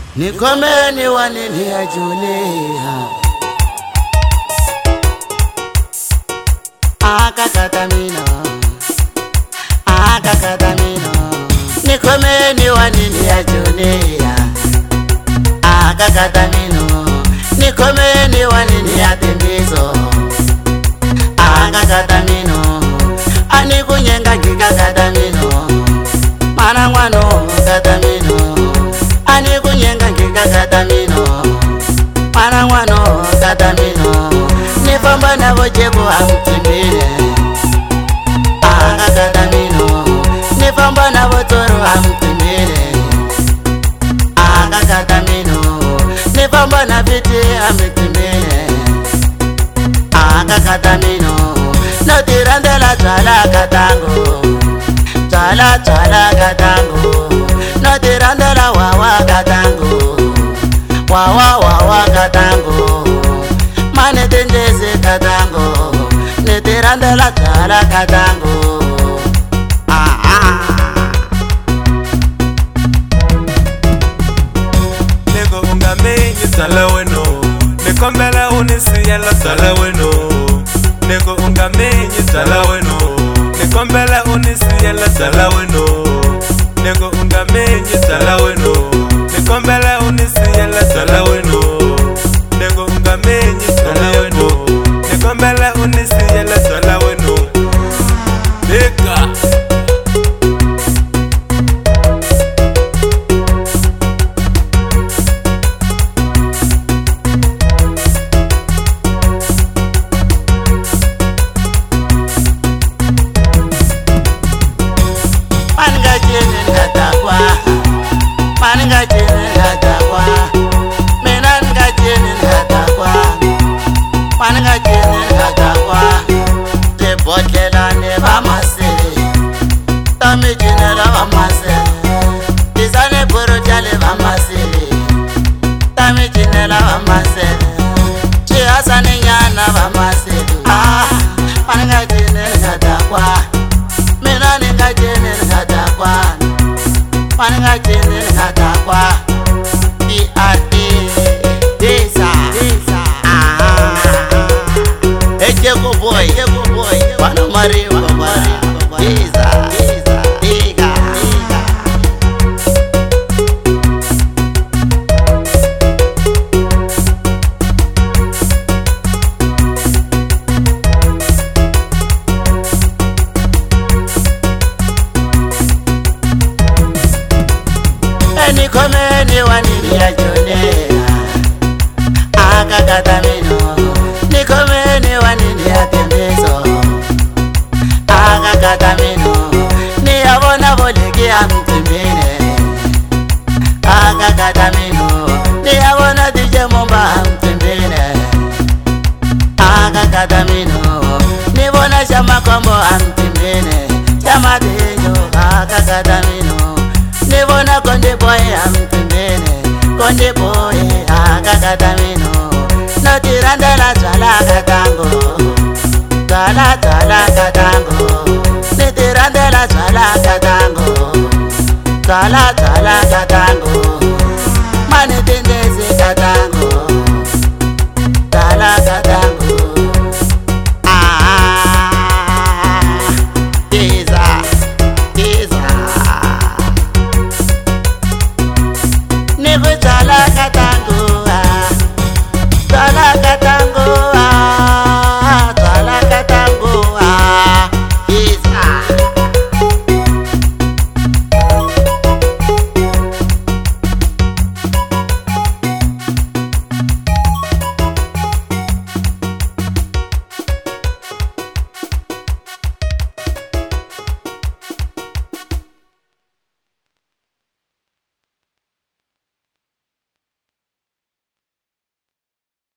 Nikomeni wanini ya Julia Akakatamino Nikomeni wanini ya Julia Akakatamino Nikomeni wanini ya Tembizo Akakatamino Anikunyenga kikakatamino Manangwano katamino Anikunyenga kikakatamino Manangwano katamino Nifamba na vojebu amtimbile Akakatamino Nifamba na votoro amtimbile Akakatamino Nifamba na viti amtimbile Akakatamino Notirandela chala katango Chala katango Notirandela wawa katango Wawa katango Mane tendeze katango Notirandela chala katango Nego ungamenye tala weno Nekombela unisiyela tala weno Nego ungamenye tala weno Nekombela unisiyela tala weno Nego ungamenye tala weno Nekombela unisiyela tala weno Nego ungamenye tala weno Nekombela unisiyela tala weno Deka Nikomeni wanini ya Julia Akakatamino Nikomeni wanini ya Tembizo Akakatamino Niyabona voliki ya mtimbine Akakatamino Niyabona DJ Momba mtimbine Akakatamino Nibona shama kombo mtimbine Shama dejo Akakatamino Nibona konde boy amtimbene Konde boy akakatamino Notirandela chala katango Chala katango Notirandela chala katango Chala katango Mane